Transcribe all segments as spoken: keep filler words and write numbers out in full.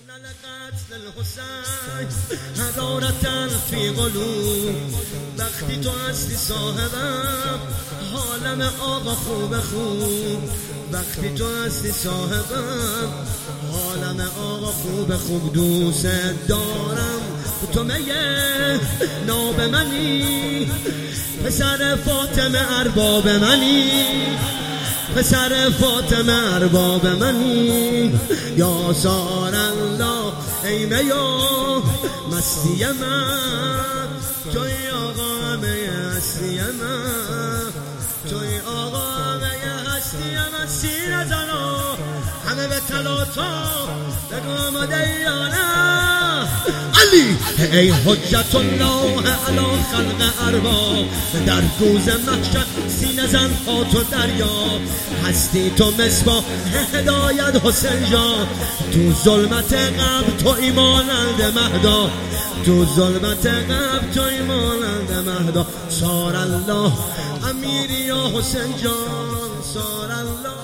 لقتل الحسین حرارتاً فی قلوب وقتی تو هستی صاحبم حالم آقا خوب خوب وقتی تو هستی صاحبم حالم آقا خوب خوب دوست دارم تو میه ناب منی پسر فاطمه ارباب منی پسر فاطمه ارباب منی یا سار الله ای میا مستی من توی آقا همه هستی من توی آقا همه هستی من سیر زنا همه به تلاتا بگو آماده یا نه علی ای حجت الله علی خلق ارباب در روز محشر سینه زن ها تو دریا هستی تو مصباح هدایت حسین جان تو ظلمت قبر تو ایمانند مهدا تو ظلمت قبر تو ایمانند مهدا سار الله امیری یا حسین جان سار الله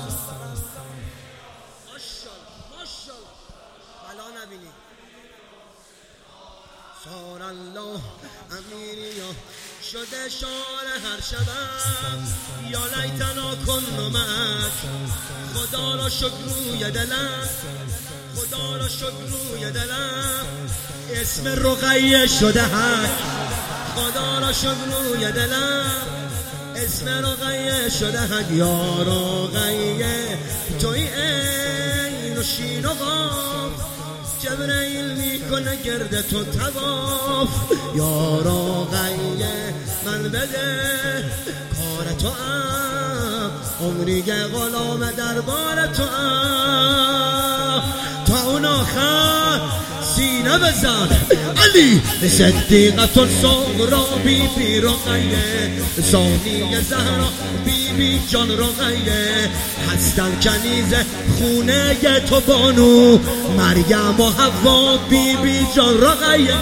سار الله امیریا شده شعار هر شبم یا لیتنا کن معک خدا را شکر روی دلم خدا را شکر روی دلم اسم رقیه شده حق خدا را شکر روی دلم اسم رقیه شده حق یا رقیه توی این و شین و قاف جبرائیل میکنه گرد تو تواف یا رقیه من بده کار تو ام عمری که غلام دربار تو ام تا اون آخر سینه بزن علی صدیقت الصغرا بی بی رقیه ثانی زهرا بی بی جان رقیه هستن کنیز خونه تو بانو مریم و حوا بی بی جان رقیه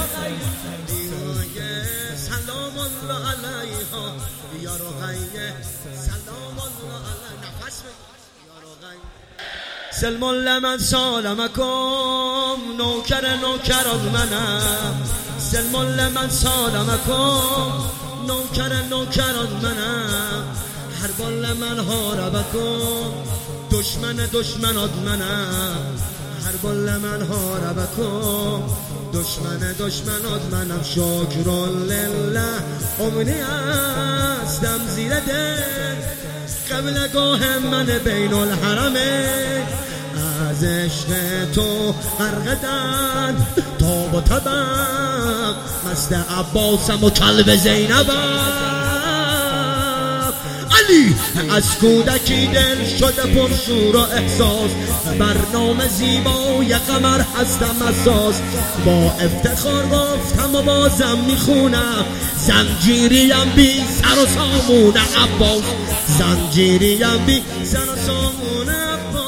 سلام الله علیها یا رقیه سلام الله علیها نفس یا رقیه سلم لمن سالمکم نوکر نوکران منم سلم لمن سالمکم نوکر نوکران منم هر بال لمن حاربکم دشمن دشمنات منم هر بال لمن حاربکم دشمن دشمنات منم شکر لله امنی هستم زیر دل قبل گاه من بین الحرمه از عشق تو غرقدن تاب و تبم مست عباسم و کلب زینبم علی از کودکی دل شده پر شور و احساس برنامه زیبای قمر هستم اساس با افتخار گفتم و بازم میخونم زنجیریم بی سر و سامون عباس زنجیریم بی سر و سامون عباس